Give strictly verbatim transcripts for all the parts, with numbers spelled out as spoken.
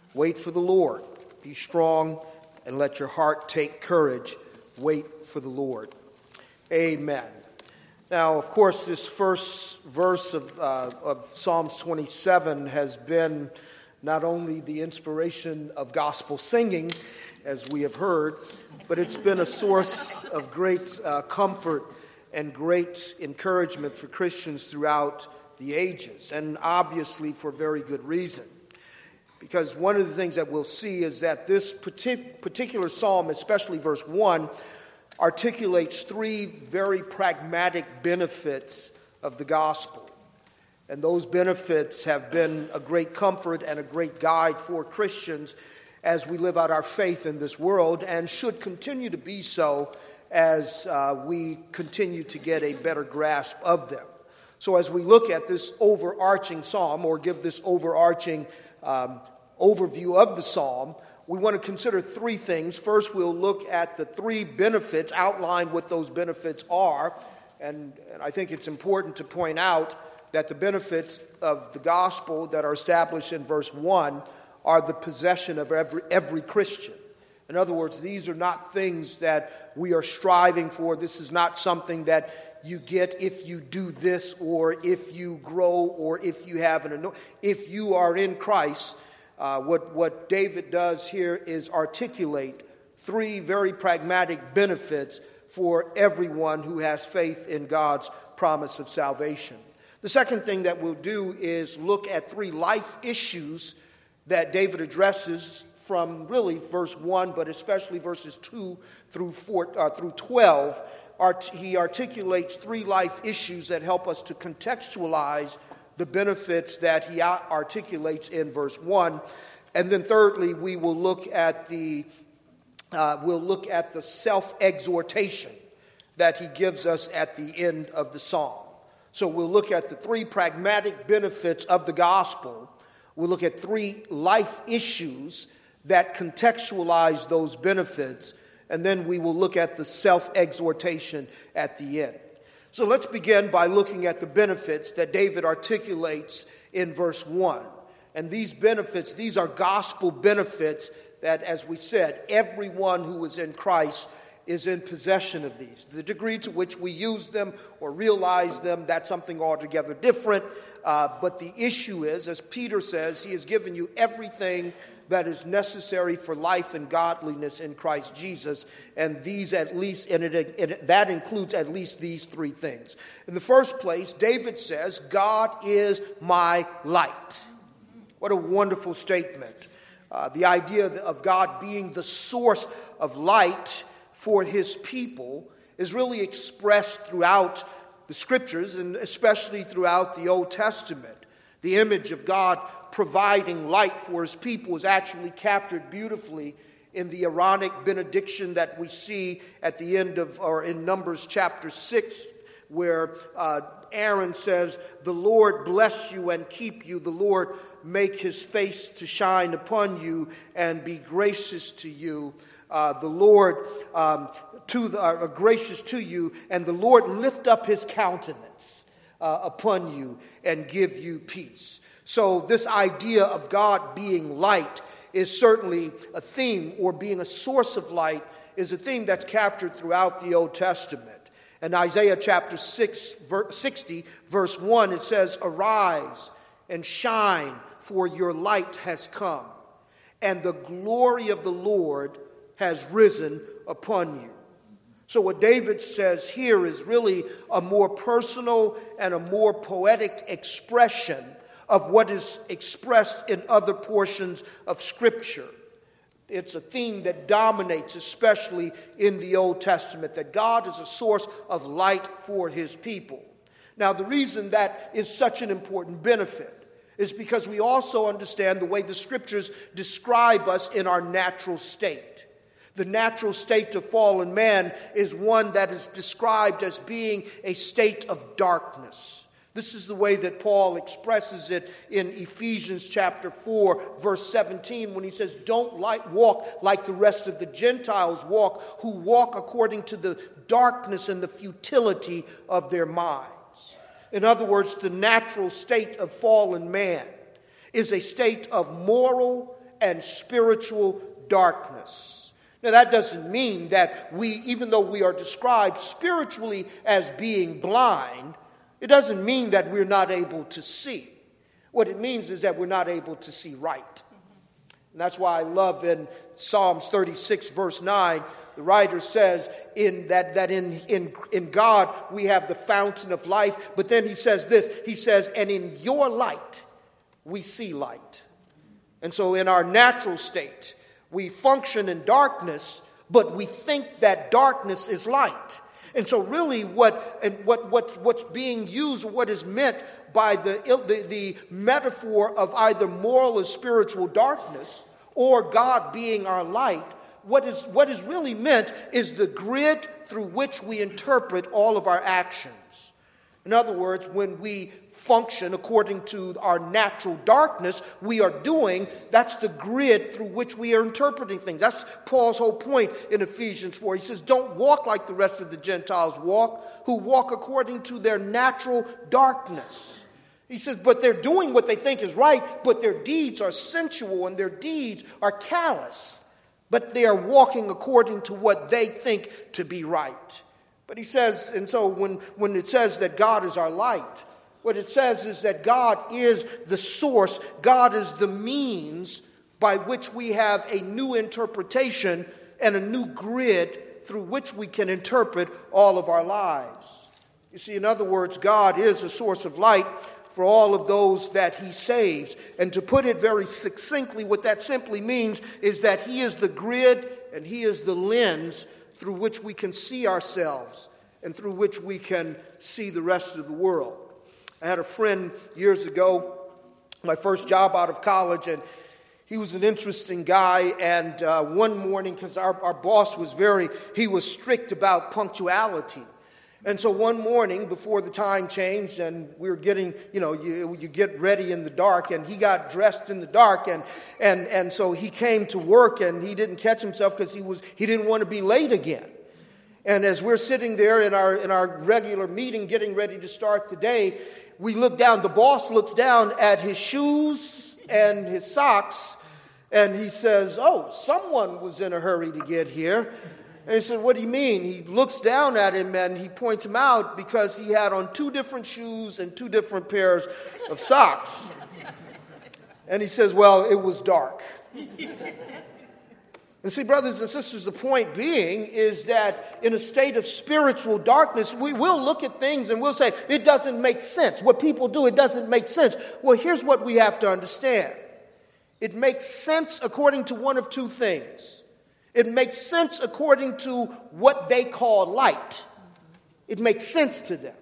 Wait for the Lord. Be strong and let your heart take courage. Wait for the Lord. Amen. Now, of course, this first verse of, uh, of Psalms twenty-seven has been not only the inspiration of gospel singing, as we have heard, but it's been a source of great uh, comfort and great encouragement for Christians throughout the ages, and obviously for very good reason. Because one of the things that we'll see is that this particular psalm, especially verse one, articulates three very pragmatic benefits of the gospel. And those benefits have been a great comfort and a great guide for Christians as we live out our faith in this world, and should continue to be so as uh, we continue to get a better grasp of them. So as we look at this overarching psalm, or give this overarching um, overview of the psalm, we want to consider three things. First, we'll look at the three benefits, outline what those benefits are. And, and I think it's important to point out that the benefits of the gospel that are established in verse one are the possession of every, every Christian. In other words, these are not things that we are striving for. This is not something that you get if you do this, or if you grow, or if you have an anointing. If you are in Christ, Uh, what, what David does here is articulate three very pragmatic benefits for everyone who has faith in God's promise of salvation. The second thing that we'll do is look at three life issues that David addresses from really verse one, but especially verses two through four, uh, through twelve. Art, he articulates three life issues that help us to contextualize the benefits that he articulates in verse one. And then thirdly, we will look at the uh, we'll look at the self-exhortation that he gives us at the end of the psalm. So we'll look at the three pragmatic benefits of the gospel. We'll look at three life issues that contextualize those benefits, and then we will look at the self-exhortation at the end. So let's begin by looking at the benefits that David articulates in verse one. And these benefits, these are gospel benefits that, as we said, everyone who is in Christ is in possession of these. The degree to which we use them or realize them, that's something altogether different. Uh, but the issue is, as Peter says, he has given you everything that is necessary for life and godliness in Christ Jesus. And these at least, and it, it, that includes at least these three things. In the first place, David says, God is my light. What a wonderful statement. Uh, the idea of God being the source of light for his people is really expressed throughout the scriptures, and especially throughout the Old Testament. The image of God providing light for his people is actually captured beautifully in the Aaronic benediction that we see at the end of, or in Numbers chapter six, where uh, Aaron says, "The Lord bless you and keep you. The Lord make his face to shine upon you and be gracious to you. Uh, the Lord um, to the, uh, gracious to you, and the Lord lift up his countenance uh, upon you and give you peace." So this idea of God being light is certainly a theme, or being a source of light is a theme that's captured throughout the Old Testament. In Isaiah chapter six, sixty, verse one, it says, "Arise and shine, for your light has come, and the glory of the Lord has risen upon you." So what David says here is really a more personal and a more poetic expression of what is expressed in other portions of Scripture. It's a theme that dominates, especially in the Old Testament, that God is a source of light for his people. Now, the reason that is such an important benefit is because we also understand the way the Scriptures describe us in our natural state. The natural state of fallen man is one that is described as being a state of darkness. This is the way that Paul expresses it in Ephesians chapter four, verse seventeen, when he says, "Don't like, walk like the rest of the Gentiles walk, who walk according to the darkness and the futility of their minds." In other words, the natural state of fallen man is a state of moral and spiritual darkness. Now, that doesn't mean that we, even though we are described spiritually as being blind, it doesn't mean that we're not able to see. What it means is that we're not able to see right. And that's why I love in Psalms thirty-six, verse nine, the writer says in that, that in, in, in God we have the fountain of life. But then he says this, he says, and in your light we see light. And so in our natural state, we function in darkness, but we think that darkness is light. And so really what and what, what what's being used, what is meant by the, the, the metaphor of either moral or spiritual darkness or God being our light, what is, what is really meant is the grid through which we interpret all of our actions. In other words, when we function according to our natural darkness, we are doing, that's the grid through which we are interpreting things. That's Paul's whole point in Ephesians four. He says, don't walk like the rest of the Gentiles walk, who walk according to their natural darkness. He says, but they're doing what they think is right, but their deeds are sensual and their deeds are callous. But they are walking according to what they think to be right. But he says, and so when, when it says that God is our light, what it says is that God is the source, God is the means by which we have a new interpretation and a new grid through which we can interpret all of our lives. You see, in other words, God is a source of light for all of those that he saves. And to put it very succinctly, what that simply means is that he is the grid and he is the lens through which we can see ourselves and through which we can see the rest of the world. I had a friend years ago, my first job out of college, and he was an interesting guy. And uh, one morning, because our, our boss was very, he was strict about punctuality. And so one morning before the time changed and we were getting, you know, you, you get ready in the dark, and he got dressed in the dark, and and and so he came to work and he didn't catch himself because he was he didn't want to be late again. And as we're sitting there in our in our regular meeting getting ready to start the day, we look down, the boss looks down at his shoes and his socks, and he says, "Oh, someone was in a hurry to get here." And he said, "What do you mean?" He looks down at him and he points him out because he had on two different shoes and two different pairs of socks. And he says, "Well, it was dark." And see, brothers and sisters, the point being is that in a state of spiritual darkness, we will look at things and we'll say, it doesn't make sense. What people do, it doesn't make sense. Well, here's what we have to understand. It makes sense according to one of two things. It makes sense according to what they call light. It makes sense to them.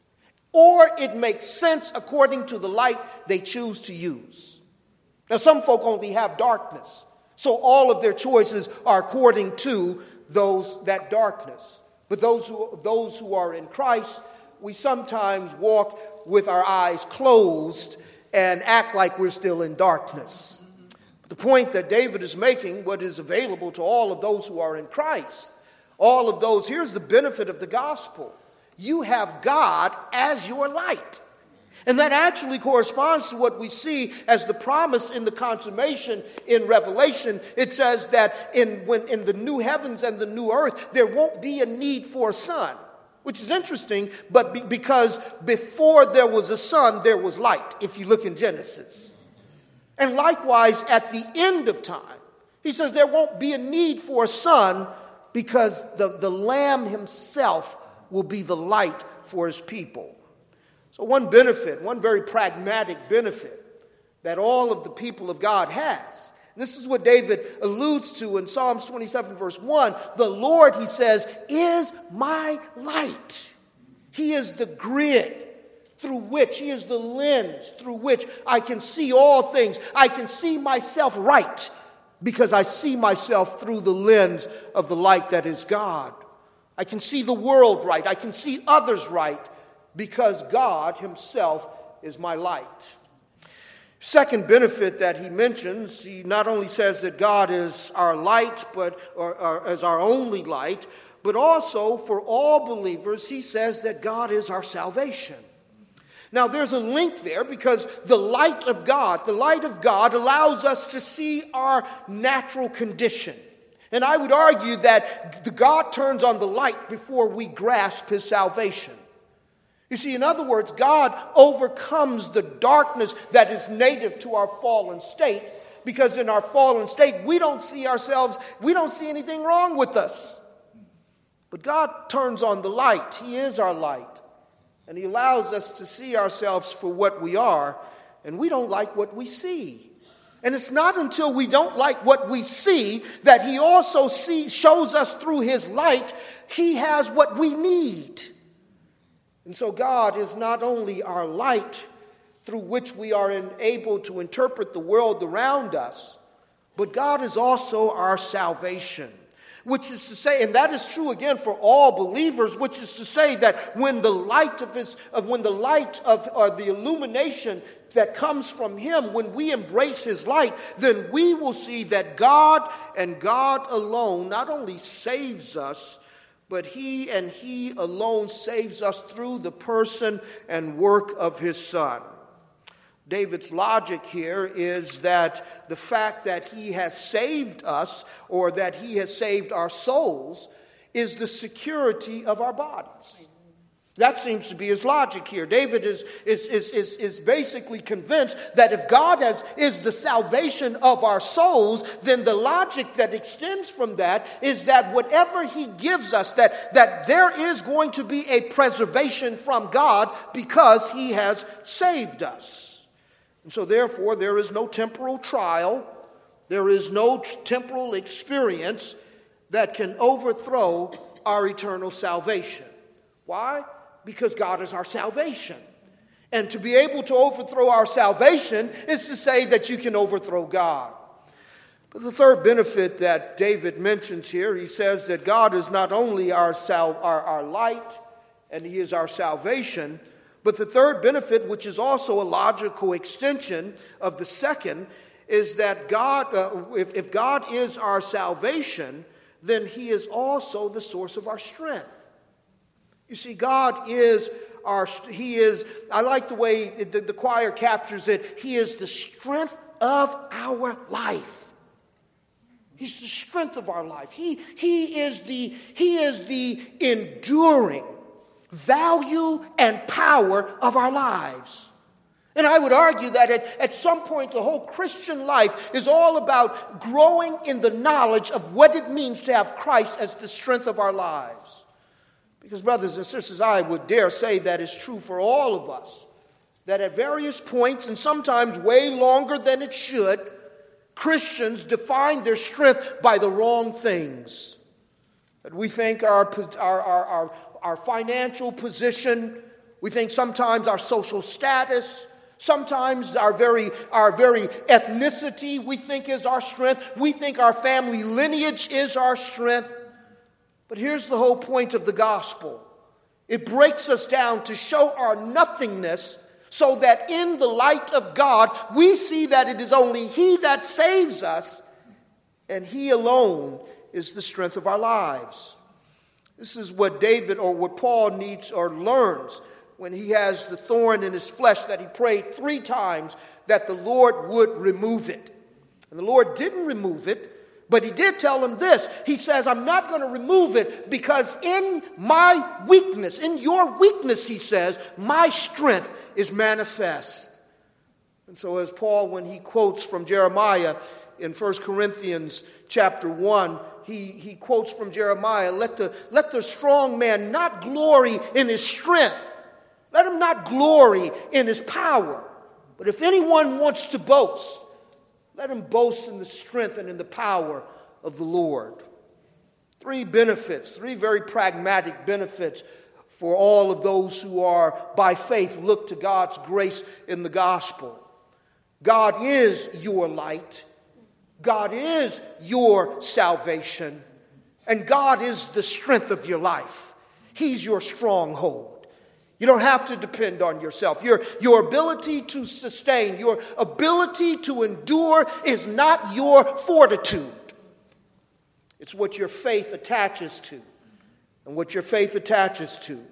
Or it makes sense according to the light they choose to use. Now, some folk only have darkness, so all of their choices are according to those that darkness. But those who, those who are in Christ, we sometimes walk with our eyes closed and act like we're still in darkness. The point that David is making, what is available to all of those who are in Christ, all of those, here's the benefit of the gospel. You have God as your light. And that actually corresponds to what we see as the promise in the consummation in Revelation. It says that in, when, in the new heavens and the new earth, there won't be a need for a sun, which is interesting, but be, because before there was a sun, there was light, if you look in Genesis. And likewise, at the end of time, he says there won't be a need for a sun because the, the Lamb himself will be the light for his people. So one benefit, one very pragmatic benefit that all of the people of God has, and this is what David alludes to in Psalms twenty-seven, verse one, the Lord, he says, is my light. He is the grid through which, he is the lens through which I can see all things. I can see myself right because I see myself through the lens of the light that is God. I can see the world right. I can see others right because God himself is my light. Second benefit that he mentions, he not only says that God is our light, but or, or as our only light, but also for all believers, he says that God is our salvation. Now, there's a link there because the light of God, the light of God allows us to see our natural condition. And I would argue that the God turns on the light before we grasp his salvation. You see, in other words, God overcomes the darkness that is native to our fallen state, because in our fallen state, we don't see ourselves, we don't see anything wrong with us. But God turns on the light. He is our light. And he allows us to see ourselves for what we are, and we don't like what we see. And it's not until we don't like what we see that he also see, shows us through his light he has what we need. And so God is not only our light through which we are able to interpret the world around us, but God is also our salvation. Which is to say, and that is true again for all believers, which is to say that when the light of his, of when the light of or the illumination that comes from him, when we embrace his light, then we will see that God and God alone not only saves us, but he and he alone saves us through the person and work of his Son. David's logic here is that the fact that he has saved us, or that he has saved our souls, is the security of our bodies. That seems to be his logic here. David is, is, is, is, is basically convinced that if God has, is the salvation of our souls, then the logic that extends from that is that whatever he gives us, that, that there is going to be a preservation from God because he has saved us. And so therefore, there is no temporal trial, there is no t- temporal experience that can overthrow our eternal salvation. Why? Because God is our salvation. And to be able to overthrow our salvation is to say that you can overthrow God. But the third benefit that David mentions here, he says that God is not only our, sal- our, our light and he is our salvation, but the third benefit, which is also a logical extension of the second, is that God, uh, if, if God is our salvation, then he is also the source of our strength. You see, God is our, he is, I like the way the, the choir captures it, he is the strength of our life. He's the strength of our life. He, he, is the, he is the enduring value and power of our lives. And I would argue that at, at some point the whole Christian life is all about growing in the knowledge of what it means to have Christ as the strength of our lives. Because brothers and sisters, I would dare say that is true for all of us. That at various points, and sometimes way longer than it should, Christians define their strength by the wrong things. That we think our, our, our, our Our financial position, we think sometimes our social status, sometimes our very, our very ethnicity we think is our strength. We think our family lineage is our strength. But here's the whole point of the gospel. It breaks us down to show our nothingness so that in the light of God, we see that it is only he that saves us, and he alone is the strength of our lives. This is what David or what Paul needs or learns when he has the thorn in his flesh that he prayed three times that the Lord would remove it. And the Lord didn't remove it, but he did tell him this. He says, I'm not going to remove it because in my weakness, in your weakness, he says, my strength is manifest. And so as Paul, when he quotes from Jeremiah in First Corinthians chapter one, He, he quotes from Jeremiah, let the, let the strong man not glory in his strength. Let him not glory in his power. But if anyone wants to boast, let him boast in the strength and in the power of the Lord. Three benefits, three very pragmatic benefits for all of those who are by faith look to God's grace in the gospel. God is your light. God is your salvation, and God is the strength of your life. He's your stronghold. You don't have to depend on yourself. Your, your ability to sustain, your ability to endure is not your fortitude. It's what your faith attaches to. And what your faith attaches to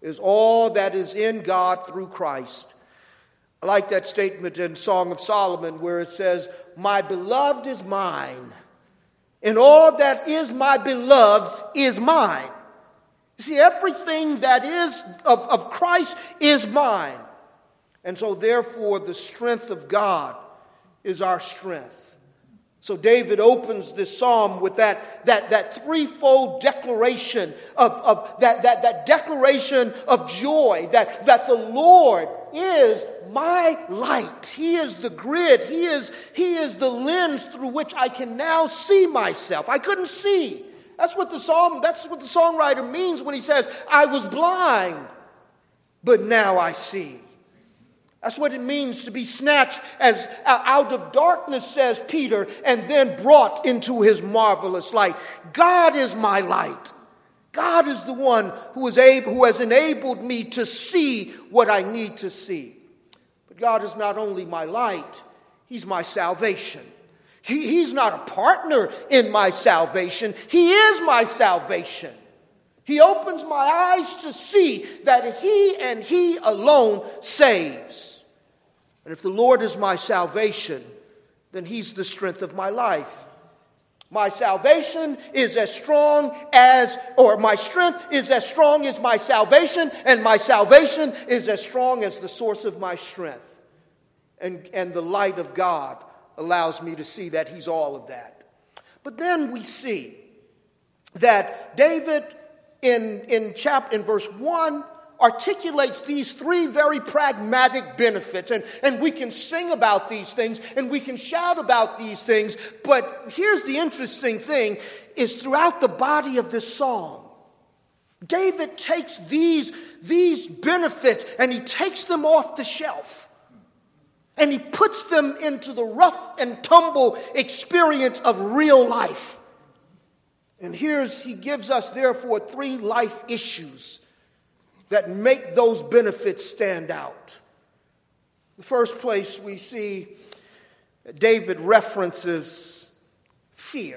is all that is in God through Christ. I like that statement in Song of Solomon where it says, my beloved is mine, and all that is my beloved's is mine. You see, everything that is of, of Christ is mine. And so therefore the strength of God is our strength. So David opens this psalm with that, that, that threefold declaration of, of that, that, that declaration of joy, that, that the Lord is my light. He is the grid. He is, he is the lens through which I can now see myself. I couldn't see. That's what the psalm, that's what the songwriter means when he says, I was blind, but now I see. That's what it means to be snatched as out of darkness, says Peter, and then brought into his marvelous light. God is my light. God is the one who is able, who has enabled me to see what I need to see. But God is not only my light, he's my salvation. He, he's not a partner in my salvation. He is my salvation. He opens my eyes to see that he and he alone saves. And if the Lord is my salvation, then he's the strength of my life. My salvation is as strong as, or my strength is as strong as my salvation, and my salvation is as strong as the source of my strength. And, and the light of God allows me to see that he's all of that. But then we see that David in, in, chapter, in verse one articulates these three very pragmatic benefits. And, and we can sing about these things and we can shout about these things. But here's the interesting thing is throughout the body of this psalm, David takes these, these benefits and he takes them off the shelf. And he puts them into the rough and tumble experience of real life. And here's, he gives us therefore three life issues that make those benefits stand out. In the first place, we see David references fear.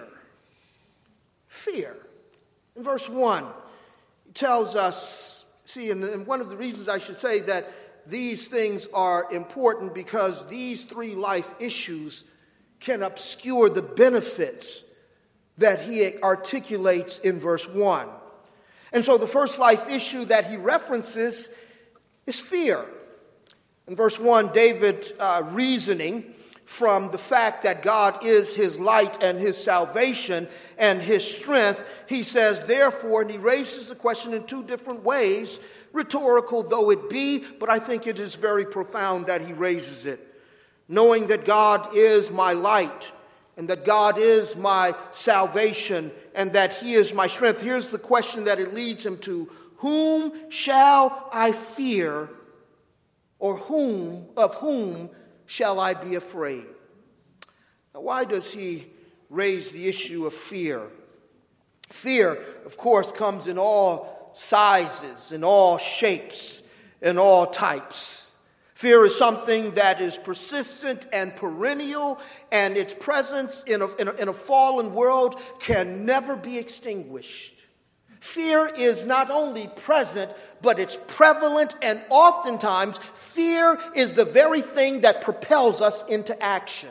Fear. In verse one, he tells us, see, and one of the reasons I should say that these things are important because these three life issues can obscure the benefits that he articulates in verse one. And so the first life issue that he references is fear. In verse one, David uh, reasoning from the fact that God is his light and his salvation and his strength, he says, therefore, and he raises the question in two different ways, rhetorical though it be, but I think it is very profound that he raises it. Knowing that God is my light and that God is my salvation and that he is my strength. Here's the question that it leads him to. Whom shall I fear, or whom, of whom shall I be afraid? Now, why does he raise the issue of fear? Fear, of course, comes in all sizes, in all shapes, in all types. Fear is something that is persistent and perennial, and its presence in a, in a, in a fallen world can never be extinguished. Fear is not only present, but it's prevalent, and oftentimes fear is the very thing that propels us into action.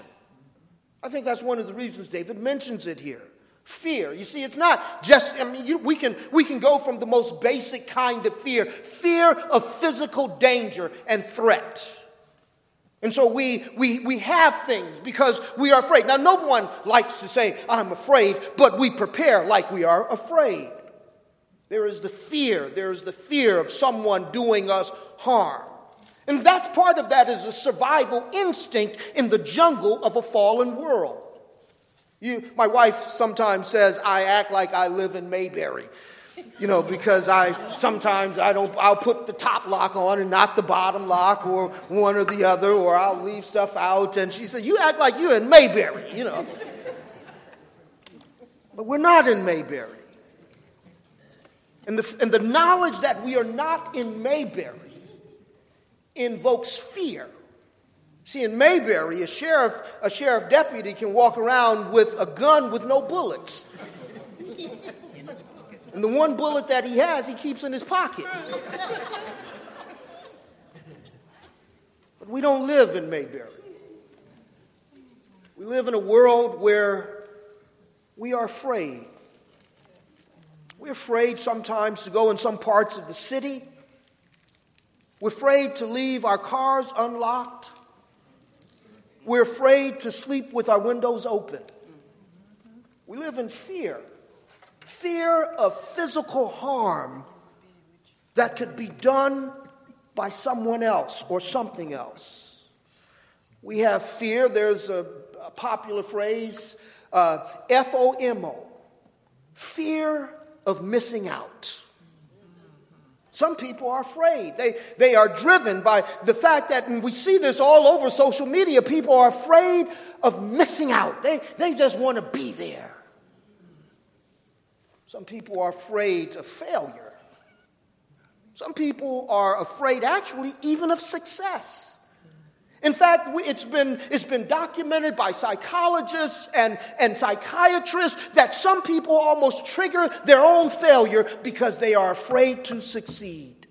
I think that's one of the reasons David mentions it here. Fear. You see, it's not just, I mean, you, we can we can go from the most basic kind of fear, fear of physical danger and threat. And so we, we, we have things because we are afraid. Now, no one likes to say, I'm afraid, but we prepare like we are afraid. There is the fear. There is the fear of someone doing us harm. And that's part of that is a survival instinct in the jungle of a fallen world. You, my wife sometimes says I act like I live in Mayberry, you know, because I sometimes I don't. I'll put the top lock on and not the bottom lock, or one or the other, or I'll leave stuff out. And she said, "You act like you're in Mayberry," you know. But we're not in Mayberry, and the and the knowledge that we are not in Mayberry invokes fear. See, in Mayberry, a sheriff, a sheriff deputy can walk around with a gun with no bullets. And the one bullet that he has, he keeps in his pocket. But we don't live in Mayberry. We live in a world where we are afraid. We're afraid sometimes to go in some parts of the city. We're afraid to leave our cars unlocked. We're afraid to sleep with our windows open. We live in fear. Fear of physical harm that could be done by someone else or something else. We have fear. There's a, a popular phrase, uh, F O M O, fear of missing out. Some people are afraid. They, they are driven by the fact that, and we see this all over social media, people are afraid of missing out. They, they just want to be there. Some people are afraid of failure. Some people are afraid, actually, even of success. In fact, we, it's been, it's been documented by psychologists and, and psychiatrists that some people almost trigger their own failure because they are afraid to succeed.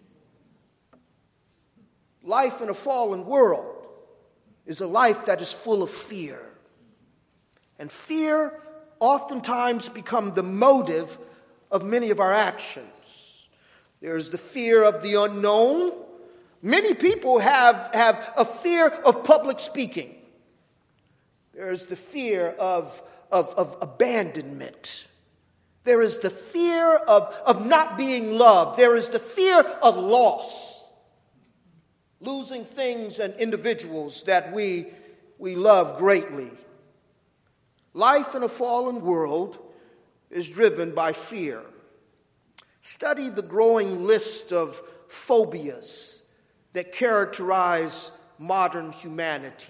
Life in a fallen world is a life that is full of fear. And fear oftentimes becomes the motive of many of our actions. There's the fear of the unknown. Many people have, have a fear of public speaking. There's the fear of, of, of abandonment. There is the fear of, of not being loved. There is the fear of loss. Losing things and individuals that we, we love greatly. Life in a fallen world is driven by fear. Study the growing list of phobias that characterize modern humanity.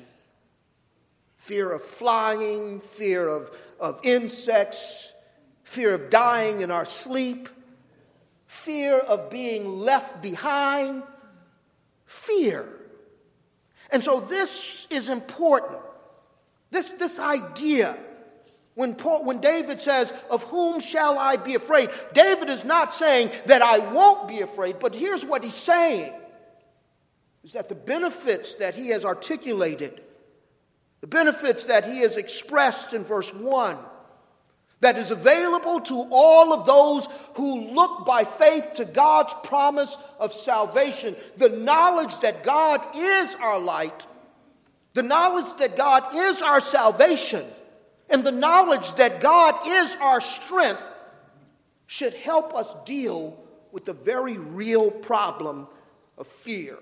Fear of flying, fear of, of insects, fear of dying in our sleep, fear of being left behind, fear. And so this is important. This, this idea, when, Paul, when David says, of whom shall I be afraid? David is not saying that I won't be afraid, but here's what he's saying. Is that the benefits that he has articulated, the benefits that he has expressed in verse one, that is available to all of those who look by faith to God's promise of salvation, the knowledge that God is our light, the knowledge that God is our salvation, and the knowledge that God is our strength should help us deal with the very real problem of fear.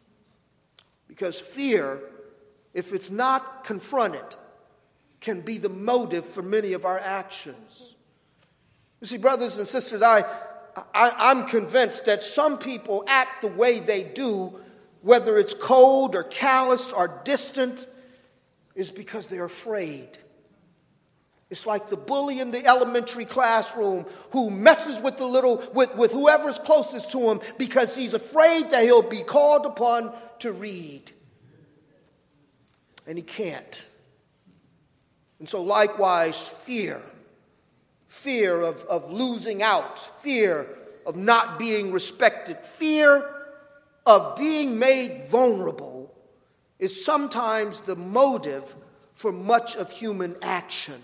Because fear, if it's not confronted, can be the motive for many of our actions. You see, brothers and sisters, I, I, I'm convinced that some people act the way they do, whether it's cold or calloused or distant, is because they're afraid. It's like the bully in the elementary classroom who messes with the little, with, with whoever's closest to him because he's afraid that he'll be called upon to read. And he can't. And so likewise, fear. Fear of, of losing out. Fear of not being respected. Fear of being made vulnerable is sometimes the motive for much of human action.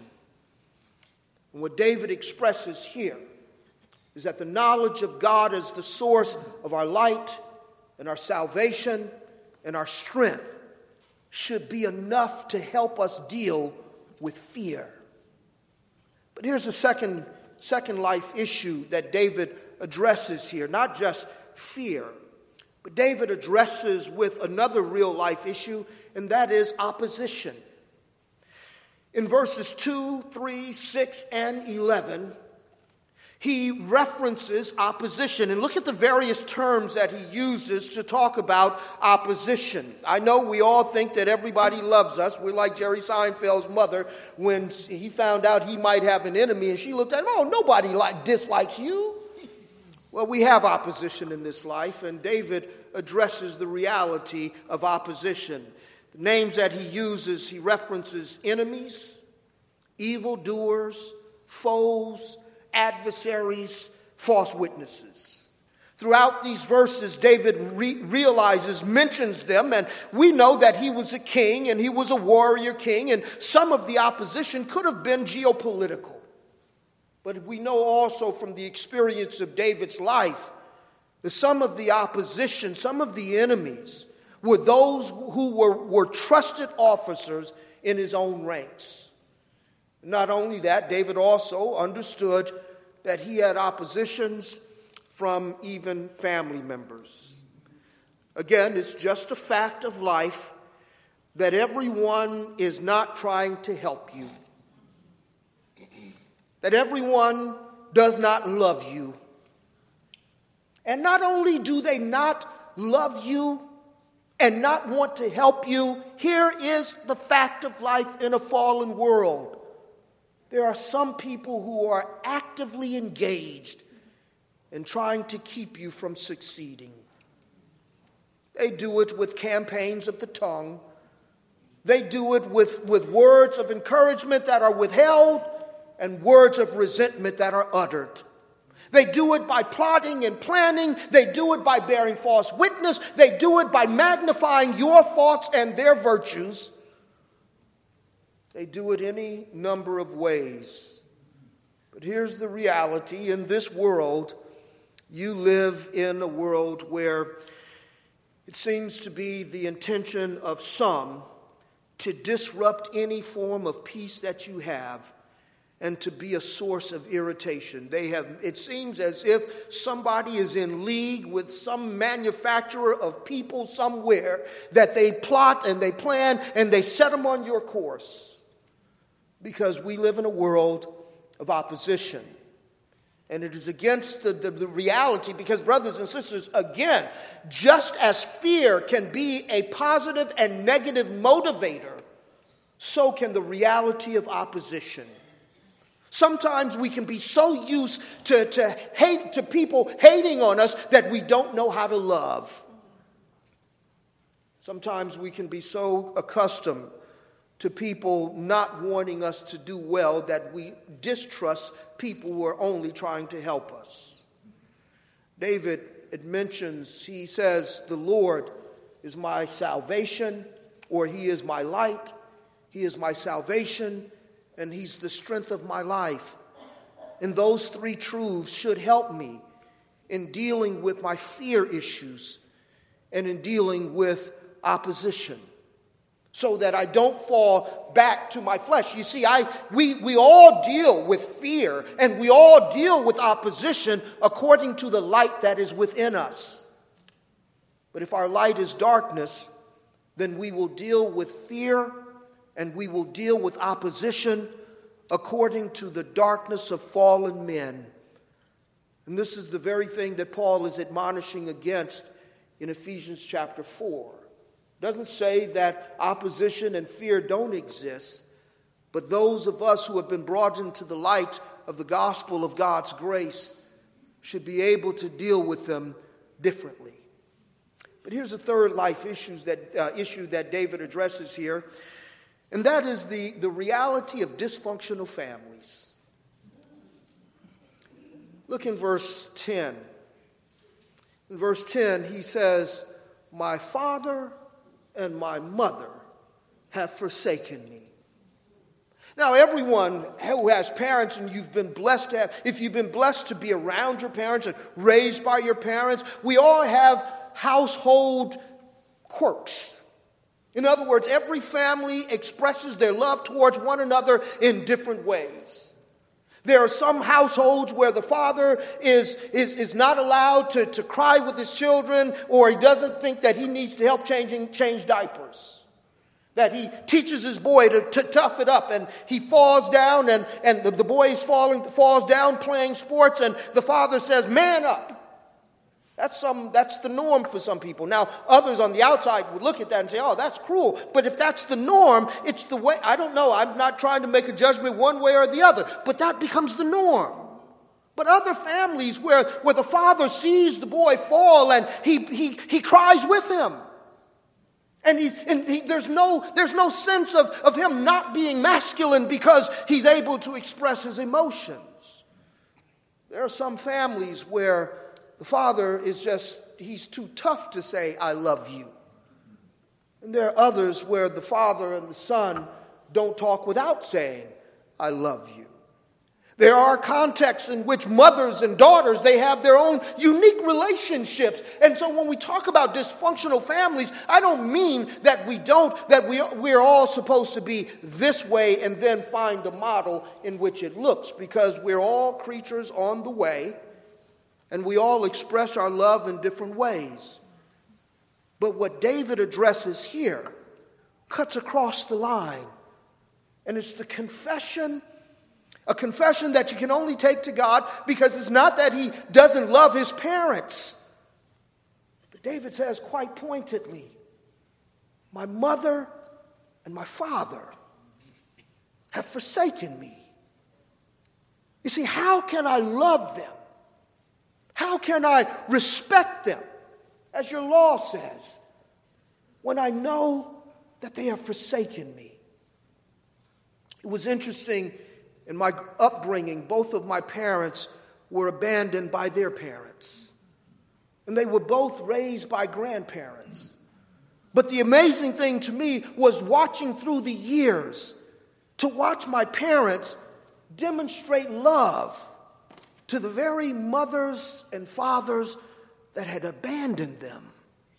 And what David expresses here is that the knowledge of God as the source of our light and our salvation and our strength should be enough to help us deal with fear. But here's a second, second life issue that David addresses here. Not just fear, but David addresses with another real life issue, and that is opposition. In verses two, three, six, and eleven, he references opposition. And look at the various terms that he uses to talk about opposition. I know we all think that everybody loves us. We're like Jerry Seinfeld's mother when he found out he might have an enemy, and she looked at him, oh, nobody like dislikes you. Well, we have opposition in this life, and David addresses the reality of opposition. The names that he uses, he references enemies, evildoers, foes, adversaries, false witnesses. Throughout these verses, David re- realizes, mentions them, and we know that he was a king and he was a warrior king, and some of the opposition could have been geopolitical. But we know also from the experience of David's life that some of the opposition, some of the enemies, were those who were, were trusted officers in his own ranks. Not only that, David also understood that he had oppositions from even family members. Again, it's just a fact of life that everyone is not trying to help you. That everyone does not love you. And not only do they not love you and not want to help you, here is the fact of life in a fallen world. There are some people who are actively engaged in trying to keep you from succeeding. They do it with campaigns of the tongue. They do it with, with words of encouragement that are withheld and words of resentment that are uttered. They do it by plotting and planning. They do it by bearing false witness. They do it by magnifying your faults and their virtues. They do it any number of ways. But here's the reality. In this world, you live in a world where it seems to be the intention of some to disrupt any form of peace that you have and to be a source of irritation. They have, it seems as if somebody is in league with some manufacturer of people somewhere that they plot and they plan and they set them on your course. Because we live in a world of opposition. And it is against the, the, the reality, because brothers and sisters, again, just as fear can be a positive and negative motivator, so can the reality of opposition. Sometimes we can be so used to, to hate, to people hating on us that we don't know how to love. Sometimes we can be so accustomed to people not wanting us to do well that we distrust people who are only trying to help us. David, it mentions, he says, the Lord is my salvation, or he is my light, he is my salvation, and he's the strength of my life. And those three truths should help me in dealing with my fear issues and in dealing with opposition, so that I don't fall back to my flesh. You see, I we, we all deal with fear and we all deal with opposition according to the light that is within us. But if our light is darkness, then we will deal with fear and we will deal with opposition according to the darkness of fallen men. And this is the very thing that Paul is admonishing against in Ephesians chapter four. It doesn't say that opposition and fear don't exist, but those of us who have been brought into the light of the gospel of God's grace should be able to deal with them differently. But here's a third life issues that, uh, issue that David addresses here, and that is the, the reality of dysfunctional families. Look in verse ten. In verse ten, he says, "My father and my mother have forsaken me." Now, everyone who has parents, and you've been blessed to have, if you've been blessed to be around your parents and raised by your parents, we all have household quirks. In other words, every family expresses their love towards one another in different ways. There are some households where the father is, is, is not allowed to, to cry with his children, or he doesn't think that he needs to help changing, change diapers. That he teaches his boy to, to tough it up, and he falls down, and, and the, the boy is falling, falls down playing sports, and the father says, "Man up." That's some. That's the norm for some people. Now, others on the outside would look at that and say, "Oh, that's cruel." But if that's the norm, it's the way. I don't know. I'm not trying to make a judgment one way or the other. But that becomes the norm. But other families where, where the father sees the boy fall and he he he cries with him, and he's and he, there's no there's no sense of, of him not being masculine because he's able to express his emotions. There are some families where the father is just, he's too tough to say, I love you. And there are others where the father and the son don't talk without saying, I love you. There are contexts in which mothers and daughters, they have their own unique relationships. And so when we talk about dysfunctional families, I don't mean that we don't, that we, we're all supposed to be this way and then find a model in which it looks, because we're all creatures on the way and we all express our love in different ways. But what David addresses here cuts across the line, and it's the confession. A confession that you can only take to God, because it's not that he doesn't love his parents. But David says quite pointedly, my mother and my father have forsaken me. You see, how can I love them? How can I respect them, as your law says, when I know that they have forsaken me? It was interesting. In my upbringing, both of my parents were abandoned by their parents. And they were both raised by grandparents. But the amazing thing to me was watching through the years, to watch my parents demonstrate love to the very mothers and fathers that had abandoned them.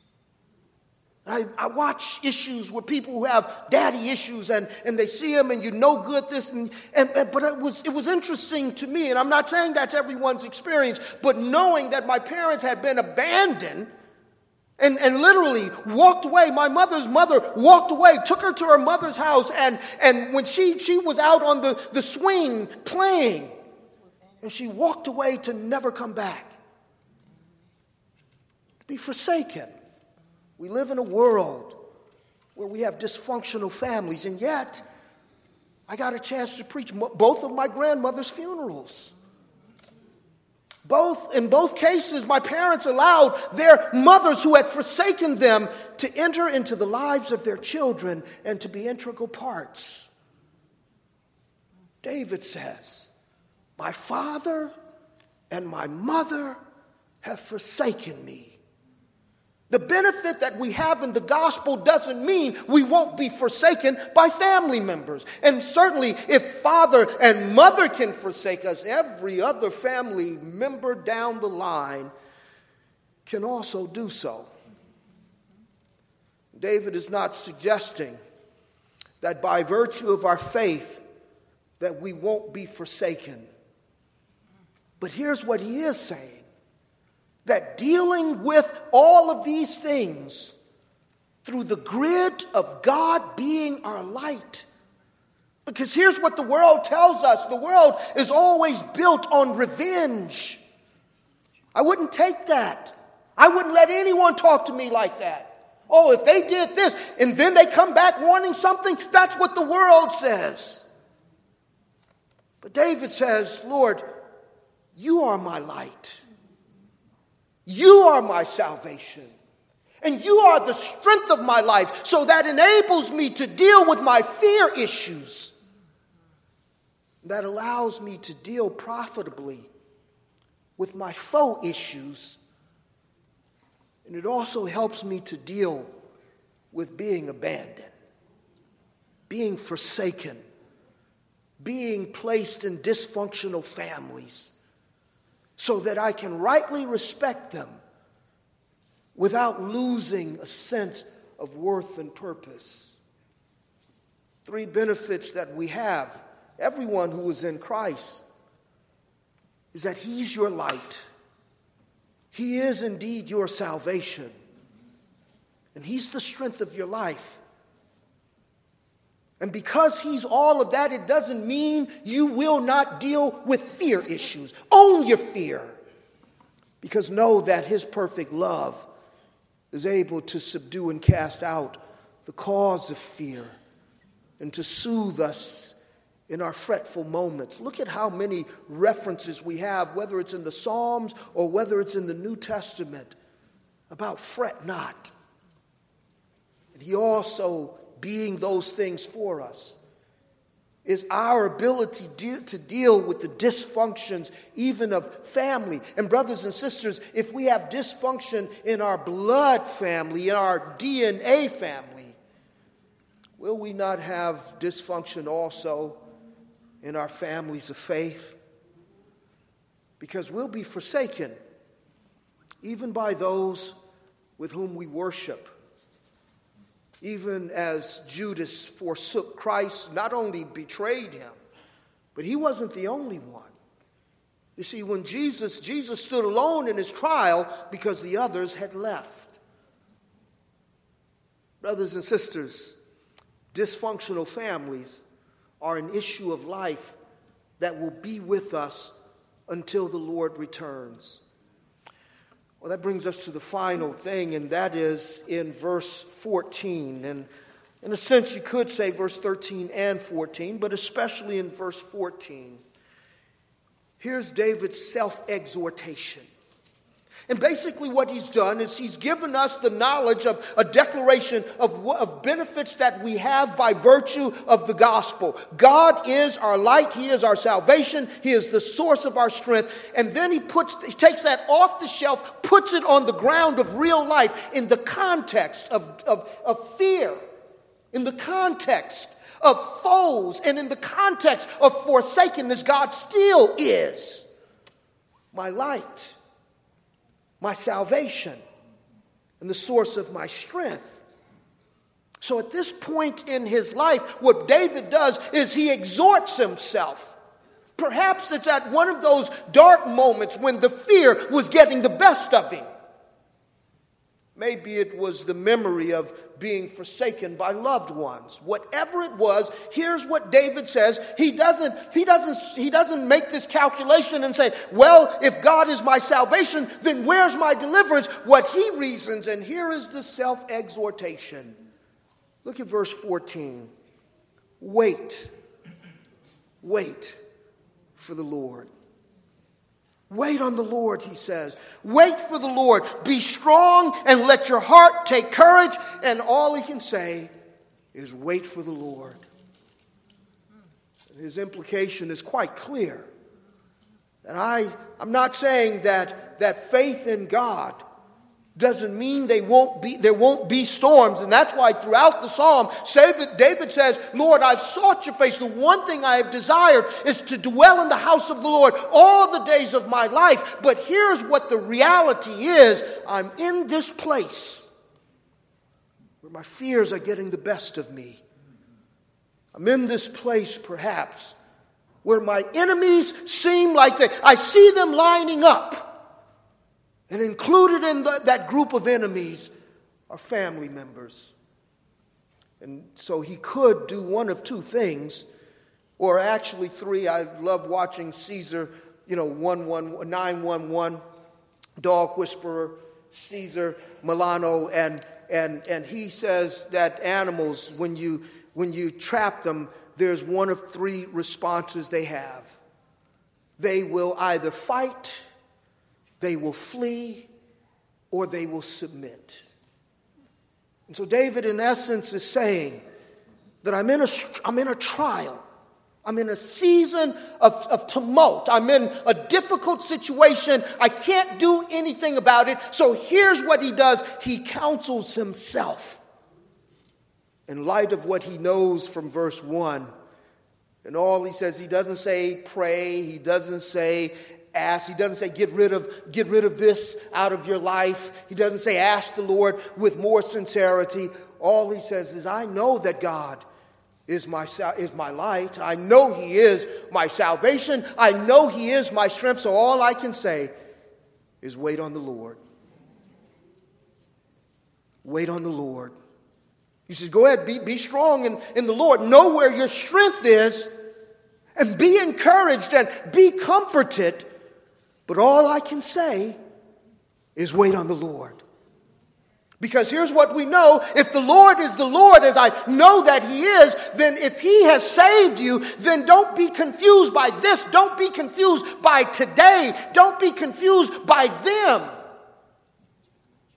I, I watch issues with people who have daddy issues, and, and they see them and you know good this and, and, and but it was it was interesting to me, and I'm not saying that's everyone's experience, but knowing that my parents had been abandoned and, and literally walked away. My mother's mother walked away, took her to her mother's house, and, and when she, she was out on the, the swing playing, and she walked away to never come back. To be forsaken. We live in a world where we have dysfunctional families, and yet I got a chance to preach both of my grandmother's funerals. Both, in both cases, my parents allowed their mothers who had forsaken them to enter into the lives of their children and to be integral parts. David says, my father and my mother have forsaken me. The benefit that we have in the gospel doesn't mean we won't be forsaken by family members. And certainly if father and mother can forsake us, every other family member down the line can also do so. David is not suggesting that by virtue of our faith that we won't be forsaken. But here's what he is saying. That dealing with all of these things through the grid of God being our light. Because here's what the world tells us. The world is always built on revenge. I wouldn't take that. I wouldn't let anyone talk to me like that. Oh, if they did this and then they come back wanting something, that's what the world says. But David says, Lord, you are my light. You are my salvation, and you are the strength of my life, so that enables me to deal with my fear issues. That allows me to deal profitably with my foe issues, and it also helps me to deal with being abandoned, being forsaken, being placed in dysfunctional families, so that I can rightly respect them without losing a sense of worth and purpose. Three benefits that we have, everyone who is in Christ, is that he's your light. He is indeed your salvation. And he's the strength of your life. And because he's all of that, it doesn't mean you will not deal with fear issues. Own your fear. Because know that his perfect love is able to subdue and cast out the cause of fear and to soothe us in our fretful moments. Look at how many references we have, whether it's in the Psalms or whether it's in the New Testament, about fret not. And he also being those things for us is our ability de- to deal with the dysfunctions even of family. And brothers and sisters, if we have dysfunction in our blood family, in our D N A family, will we not have dysfunction also in our families of faith? Because we'll be forsaken even by those with whom we worship. Even as Judas forsook Christ, not only betrayed him, but he wasn't the only one. You see, when Jesus, Jesus stood alone in his trial because the others had left. Brothers and sisters, dysfunctional families are an issue of life that will be with us until the Lord returns. Well, that brings us to the final thing, and that is in verse fourteen. And in a sense, you could say verse thirteen and fourteen, but especially in verse fourteen. Here's David's self-exhortation. And basically what he's done is he's given us the knowledge of a declaration of, of benefits that we have by virtue of the gospel. God is our light. He is our salvation. He is the source of our strength. And then he puts, he takes that off the shelf, puts it on the ground of real life in the context of, of, of fear, in the context of foes, and in the context of forsakenness. God still is my light, my salvation, and the source of my strength. So at this point in his life, what David does is he exhorts himself. Perhaps it's at one of those dark moments when the fear was getting the best of him. Maybe it was the memory of being forsaken by loved ones. Whatever it was, here's what David says. He doesn't, he doesn't, he doesn't make this calculation and say, well, if God is my salvation, then where's my deliverance? What he reasons, and here is the self-exhortation. Look at verse fourteen. Wait. Wait for the Lord. Wait on the Lord, he says. Wait for the Lord. Be strong and let your heart take courage. And all he can say is wait for the Lord. His implication is quite clear. And I, I'm not saying that, that faith in God doesn't mean they won't be, there won't be storms. And that's why throughout the psalm, David says, Lord, I've sought your face. The one thing I have desired is to dwell in the house of the Lord all the days of my life. But here's what the reality is. I'm in this place where my fears are getting the best of me. I'm in this place, perhaps, where my enemies seem like they, I see them lining up. And included in the, that group of enemies are family members. And so he could do one of two things, or actually three. I love watching Caesar, you know, nine one one, dog whisperer, Caesar Milano, and and and he says that animals, when you when you trap them, there's one of three responses they have. They will either fight, they will flee, or they will submit. And so David, in essence, is saying that I'm in a, I'm in a trial. I'm in a season of, of tumult. I'm in a difficult situation. I can't do anything about it. So here's what he does. He counsels himself in light of what he knows from verse one. And all he says, he doesn't say pray. He doesn't say ask. He doesn't say get rid of get rid of this out of your life. He doesn't say ask the Lord with more sincerity. All he says is, I know that God is my is my light. I know he is my salvation. I know he is my strength. So all I can say is wait on the Lord. Wait on the Lord. He says, go ahead, be, be strong in, in the Lord. Know where your strength is and be encouraged and be comforted. But all I can say is wait on the Lord. Because here's what we know. If the Lord is the Lord, as I know that he is, then if he has saved you, then don't be confused by this. Don't be confused by today. Don't be confused by them.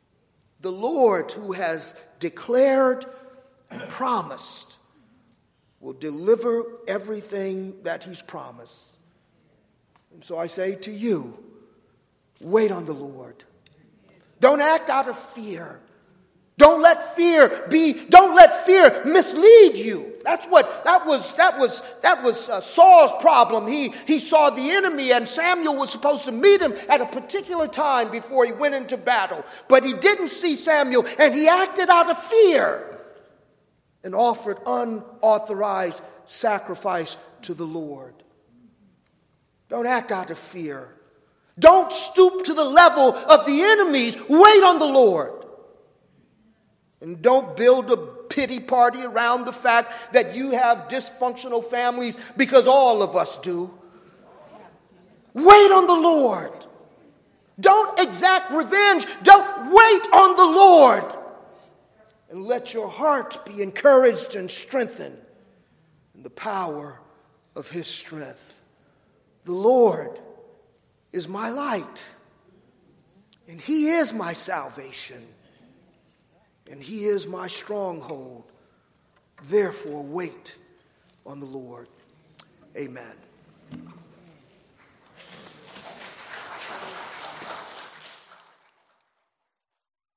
The Lord who has declared and promised will deliver everything that he's promised. And so I say to you, wait on the Lord. Don't act out of fear. Don't let fear be, don't let fear mislead you. That's what, that was, that was, that was uh, Saul's problem. He, he saw the enemy, and Samuel was supposed to meet him at a particular time before he went into battle. But he didn't see Samuel, and he acted out of fear and offered unauthorized sacrifice to the Lord. Don't act out of fear. Don't stoop to the level of the enemies. Wait on the Lord. And don't build a pity party around the fact that you have dysfunctional families, because all of us do. Wait on the Lord. Don't exact revenge. Don't wait on the Lord. And let your heart be encouraged and strengthened in the power of his strength. The Lord is my light, and he is my salvation, and he is my stronghold. Therefore, wait on the Lord. Amen.